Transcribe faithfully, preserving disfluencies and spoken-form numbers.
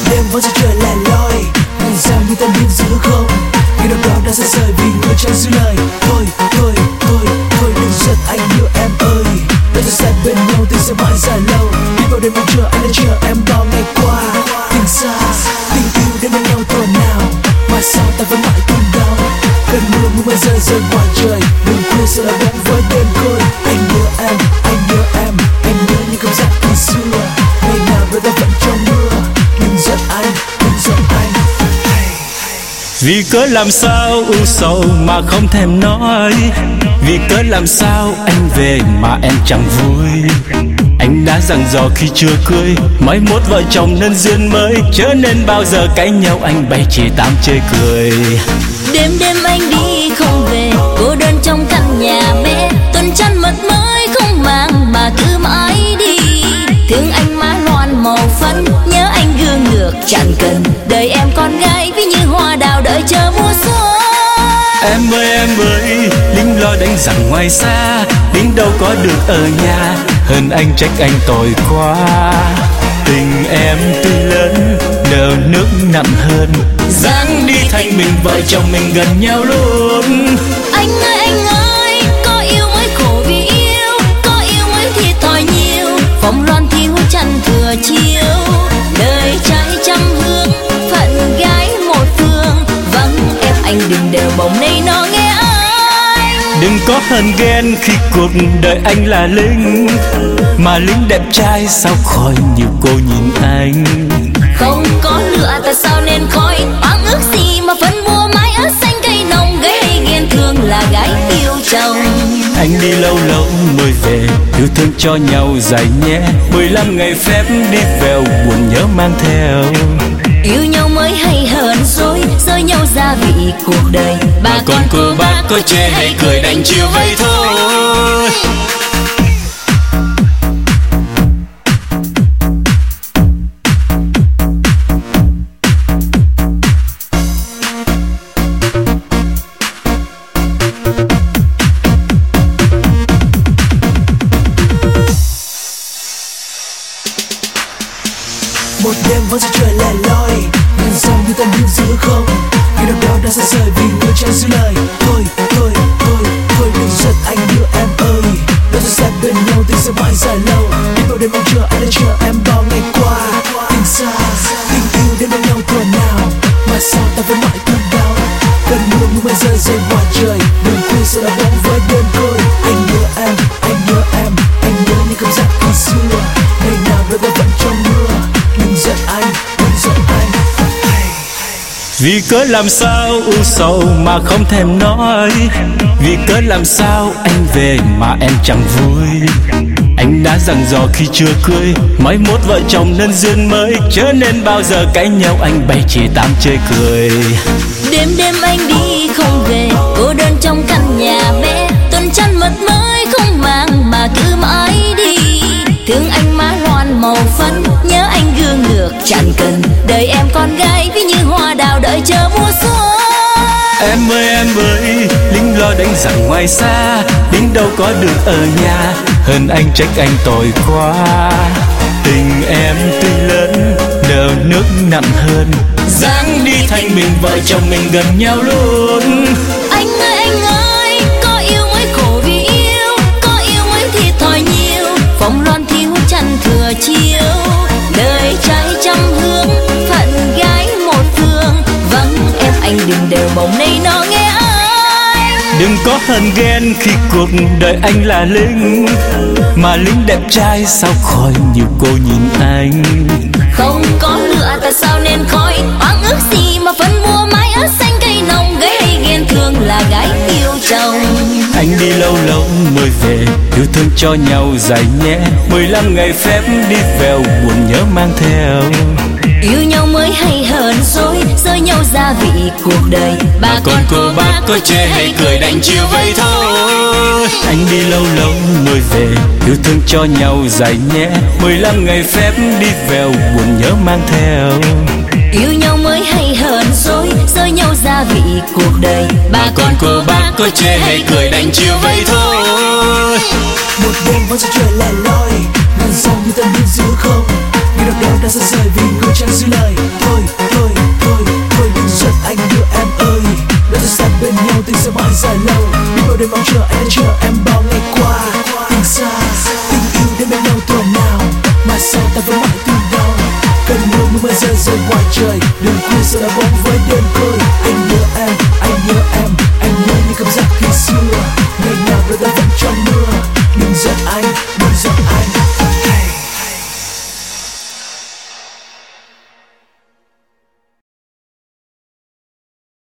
đêm vẫn giữa trời lẻ loi, ngàn sao như tan biến giữa không. Khi đâu đó đã xa rời vì người chẳng giữ lời. Thôi, thôi, thôi, thôi đừng giận anh yêu em ơi. Đã ra sát bên nhau tình sẽ mãi dài lâu. Biết bao đêm mong chờ anh đã chờ em bao ngày qua. Tình xa, tình yêu đến bên nhau tuần nào, mà sao ta vẫn mãi thương đau. Cơn mưa mưa mây rơi rơi ngoài trời, đừng quên sự là bóng với đêm khơi. Anh nhớ em, anh nhớ em, em nhớ những cảm giác ngày xưa. Ngày nào đôi ta vẫn trong mưa. Đừng giận anh, đừng giận anh. Vì cớ làm sao u sầu mà không thèm nói. Vì cớ làm sao anh về mà em chẳng vui. Anh đã dặn dò khi chưa cưới, mai mốt vợ chồng nên duyên mới, chớ nên bao giờ cãi nhau anh bày chỉ tám chơi cười. Đêm đêm anh đi không về, cô đơn trong căn nhà bé. Tuần trăng mật mới không mang mà cứ mãi đi. Thương anh má loan màu phấn, nhớ anh gương ngược chẳng cần. Đời em con gái ví như hoa đào đợi chờ mùa xuân. Em ơi em ơi, lính lo đánh giặc ngoài xa, lính đâu có được ở nhà. Hơn anh trách anh tội quá. Tình em tuy lớn, nợ nước nặng hơn. Dáng đi thành mình vợ chồng mình gần nhau luôn. Anh ơi anh ơi, có yêu mới khổ vì yêu, có yêu mới thiệt thòi nhiều. Phong loan thiếu chăn thừa chiếu, đời trai trăm hương, phận gái một phương. Vắng em anh đừng đều bồng nay nó nghe anh. Đừng có hờn ghen khi cuộc đời anh là lính, mà lính đẹp trai sao khỏi nhiều cô nhìn anh. Không có lửa ta sao nên khói, oán ước gì mà phân mua mái ớt xanh cây nồng. Gái hay ghen thương là gái yêu chồng. Anh đi lâu lâu mới về, yêu thương cho nhau dài nhé. Mười lăm ngày phép đi vèo, buồn nhớ mang theo. Yêu nhau mới hay hờn dối, rơi nhau gia vị cuộc đời. Bà, bà con cô bác có chê hay cười đành chiều vậy thôi. Một đêm vẫn giữa trời lẻ loi, ngàn sao như tan biến giữa không. Khi đâu đó đã xa rời vì người chẳng giữ lời. Thôi, thôi, thôi, thôi đừng giận anh yêu em ơi. Đã ra sát bên nhau tình sẽ mãi dài lâu. Biết bao đêm mong chờ anh đã chờ em bao ngày qua. Tình xa, tình yêu đến bên nhau tuần nào, mà sao ta vẫn mãi thương đau. Cơn mưa mưa mây rơi rơi ngoài trời, đừng quên sự là bóng với đêm khơi. Anh nhớ em, anh nhớ em, anh nhớ những cảm giác ngày xưa. Ngày nào đôi ta vẫn trong mưa. Đừng giận anh, đừng giận anh. Vì cớ làm sao u sầu mà không thèm nói. Vì cớ làm sao anh về mà em chẳng vui. Anh đã dặn dò khi chưa cưới, mai mốt vợ chồng nên duyên mới, chớ nên bao giờ cãi nhau anh bày chỉ tám chơi cười. Đêm đêm anh đi không về, cô đơn trong căn nhà bé. Tuần trăng mật mới không mang mà cứ mãi đi. Thương anh má loan màu phấn, nhớ anh gương ngược chẳng cần. Đời em con gái ví như hoa đào đợi chờ mùa xuân. Em ơi em ơi, lính lo đánh giặc ngoài xa, lính đâu có được ở nhà. Hơn anh trách anh tội quá. Tình em tuy lớn, nợ nước nặng hơn. Dáng đi thành mình vợ chồng mình gần nhau luôn. Anh ơi anh ơi, có yêu mới khổ vì yêu, có yêu mới thiệt thòi nhiều. Phong loan thiếu chăn thừa chiếu, đời trai trăm hương, phận gái một phương. Vắng em anh đừng đều bồng nay nó nghe anh. Đừng có hờn ghen khi cuộc đời anh là lính, mà lính đẹp trai sao khỏi nhiều cô nhìn anh. Không có lửa ta sao nên khói, oán ước gì mà phân mua mái ớt xanh cây nồng. Gái hay ghen thương là gái yêu chồng. Anh đi lâu lâu mới về, yêu thương cho nhau dài nhé. Mười lăm ngày phép đi vèo, buồn nhớ mang theo. Yêu nhau mới hay hờn dối, rơi nhau gia vị cuộc đời. Bà, bà con cô bác có chê hay cười đành chiều vậy thôi. Anh đi lâu lâu mới về, yêu thương cho nhau dài nhé. Mười lăm ngày phép đi vèo, buồn nhớ mang theo. Yêu nhau mới hay hờn dối, rơi nhau gia vị cuộc đời. Bà, bà con cô bác có chê hay cười đành chiều vậy thôi. Một đêm vẫn giữa trời lẻ loi, ngàn sao như tan biến giữa không. Khi đâu đó đã xa rời vì người chẳng giữ lời. đêm mong chờ